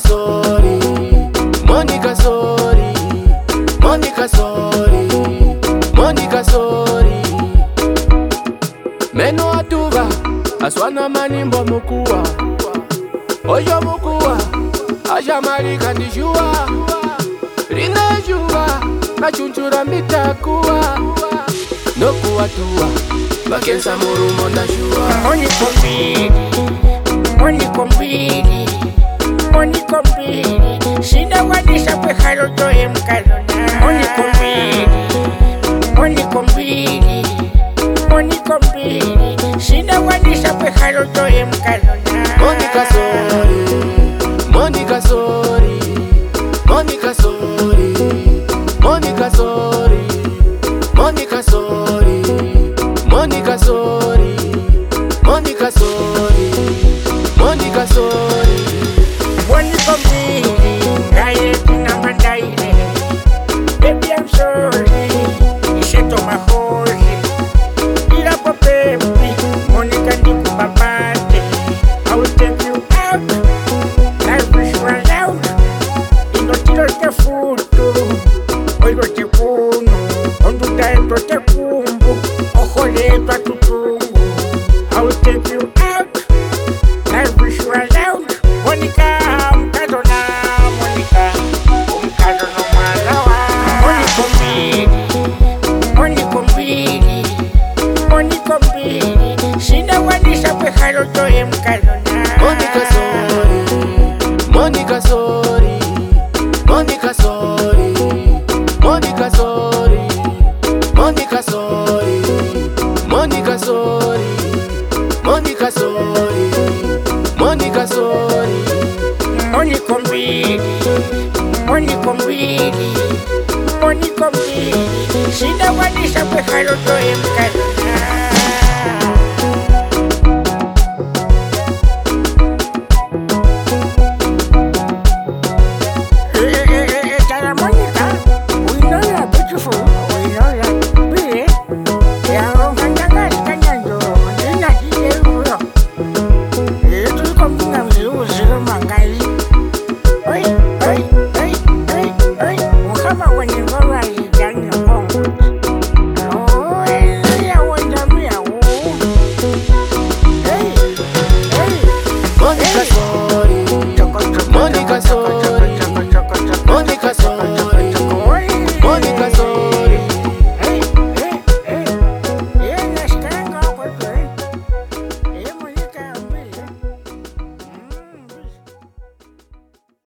sorry, Monica sorry, Monica sorry, Monica sorry. Meno atuva aswana manimbo mukua, oyo mukua aja marika ndijua, rinejua nachunchura mitakuwa, nokuwa tuwa bakensa murumo ndashua. Monica mbili, Monica mbili, Monica mbili, shida wadisha kwe haloto mkazona. Monica mbili, Monica mbili, Monica mbili, shida wadisha kwe haloto mkazona. Monica sorry, Monica sorry, Monica sorry, Monica sorry, Monica sorry, Monica sorry, Monica sorry, Monica sorry. Monica mbili, gaye tunamandaile. Baby I'm sorry, isheto mahozi. Ila kwa baby, Monica ndiku babate. I will take you out, life is run out. Inotiro te futu, oiro te kunu. Onduta eto te kumbu, ojole eto atutungu. I will take you out, life is run out. Monica, mkazona, Monica, mkazona malawa. Monica mbili, Monica mbili, Monica mbili, shida wadisha kwe haloto mkazona. Monica sorry, Monica sorry, Monica sorry, Monica sorry, Monica sorry, Monica sorry, Monica sorry, Monica sorry. Monica mbili, Monica mbili, Monica mbili, shida wadisha kwe haloto mkazona.